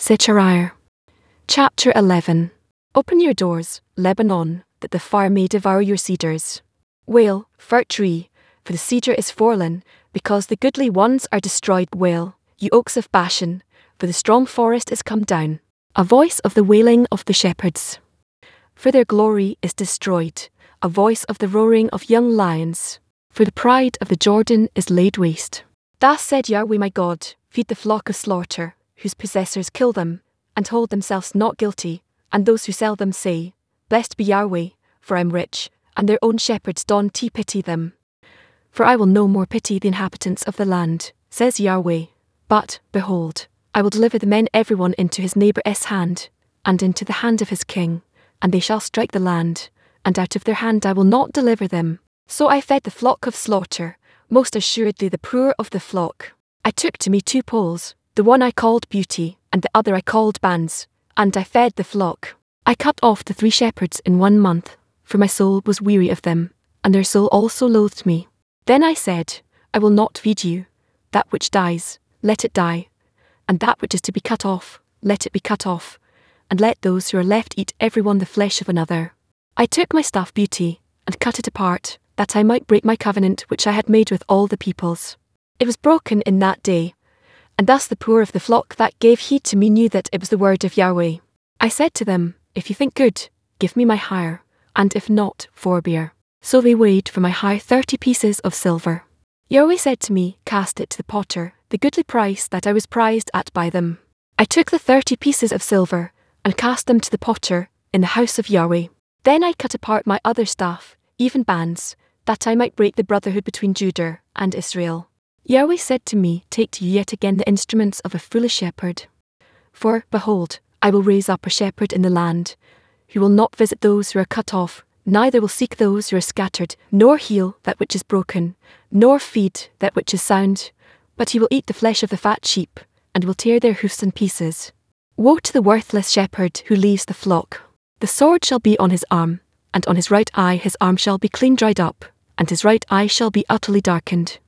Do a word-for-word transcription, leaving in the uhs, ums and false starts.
Zechariah. Chapter eleven. Open your doors, Lebanon, that the fire may devour your cedars. Wail, fir tree, for the cedar is fallen, because the goodly ones are destroyed. Wail, you oaks of Bashan, for the strong forest is come down. A voice of the wailing of the shepherds. For their glory is destroyed, a voice of the roaring of young lions. For the pride of the Jordan is laid waste. Thus said Yahweh my God, feed the flock of slaughter, whose possessors kill them, and hold themselves not guilty, and those who sell them say, Blessed be Yahweh, for I am rich, and their own shepherds don't pity them. For I will no more pity the inhabitants of the land, says Yahweh. But, behold, I will deliver the men every one into his neighbour's hand, and into the hand of his king, and they shall strike the land, and out of their hand I will not deliver them. So I fed the flock of slaughter, most assuredly the poor of the flock. I took to me two poles, the one I called Beauty, and the other I called Bands, and I fed the flock. I cut off the three shepherds in one month, for my soul was weary of them, and their soul also loathed me. Then I said, I will not feed you. That which dies, let it die, and that which is to be cut off, let it be cut off, and let those who are left eat every one the flesh of another. I took my staff Beauty, and cut it apart, that I might break my covenant which I had made with all the peoples. It was broken in that day, and thus the poor of the flock that gave heed to me knew that it was the word of Yahweh. I said to them, If you think good, give me my hire, and if not, forbear. So they weighed for my hire thirty pieces of silver. Yahweh said to me, Cast it to the potter, the goodly price that I was prized at by them. I took the thirty pieces of silver, and cast them to the potter, in the house of Yahweh. Then I cut apart my other staff, even Bands, that I might break the brotherhood between Judah and Israel. Yahweh said to me, Take to you yet again the instruments of a foolish shepherd. For, behold, I will raise up a shepherd in the land, who will not visit those who are cut off, neither will seek those who are scattered, nor heal that which is broken, nor feed that which is sound, but he will eat the flesh of the fat sheep, and will tear their hoofs in pieces. Woe to the worthless shepherd who leaves the flock! The sword shall be on his arm, and on his right eye his arm shall be clean dried up, and his right eye shall be utterly darkened.